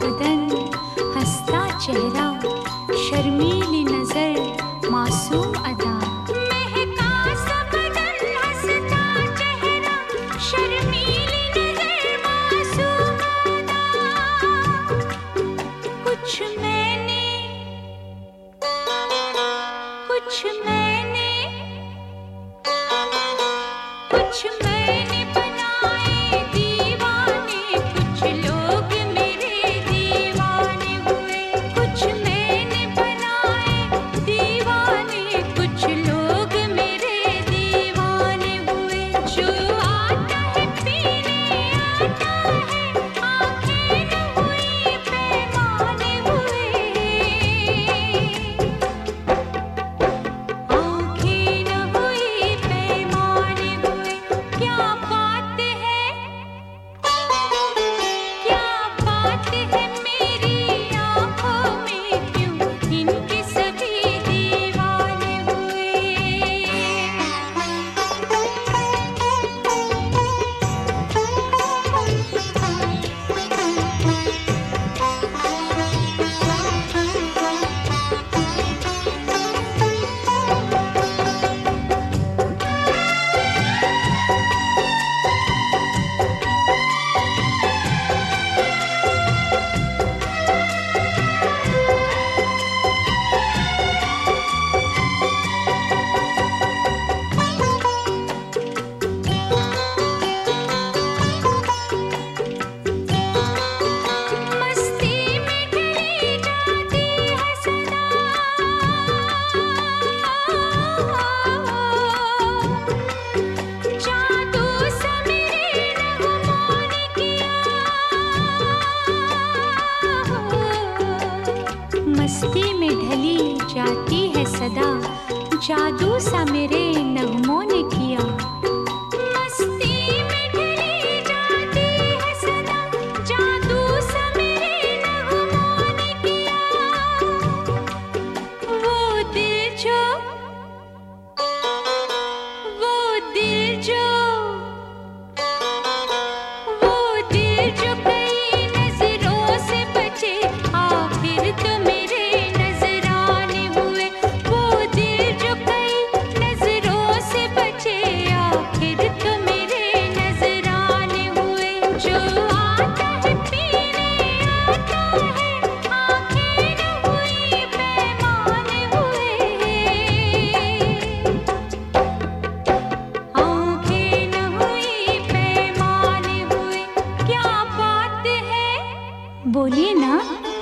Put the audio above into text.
बदन, हंसता चेहरा, शर्मीली नजर, मासूम अदा। महका सा बदन, हंसता चेहरा, शर्मीली नजर, मासूम अदा। कुछ मैंने बनाए दीवाने, कुछ लोग मेरे दीवाने हुए। कुछ मैंने बनाए दीवाने, कुछ लोग मेरे दीवाने हुए। जो आता है पीने आता है, आंखें न हुई पैमाने हुए। आंखें न हुई पैमाने हुए। क्या बात है, क्या बात है मेरी आंखों में, क्यों इनके सभी दीवाने हुए। मस्ती में ढली जाती है सदा, जादू सा मेरे नगमों ने किया। मस्ती में ढली जाती है सदा, जादू सा मेरे नगमों ने किया। मस्ती में ढली जाती है सदा, जादू सा मेरे नगमों ने किया। वो दिल जो, वो दिल जो, वो दिल जो कई नजरों से बचे, आखिर तो मेरे नजराने हुए। वो दिल जो कई नजरों से बचे, आखिर तो मेरे नजराने हुए। जो आता है पीने आता है, आंखें न हुई पैमाने हुए। आंखें न हुई पैमाने हुए। क्या बात है, बोलिए ना।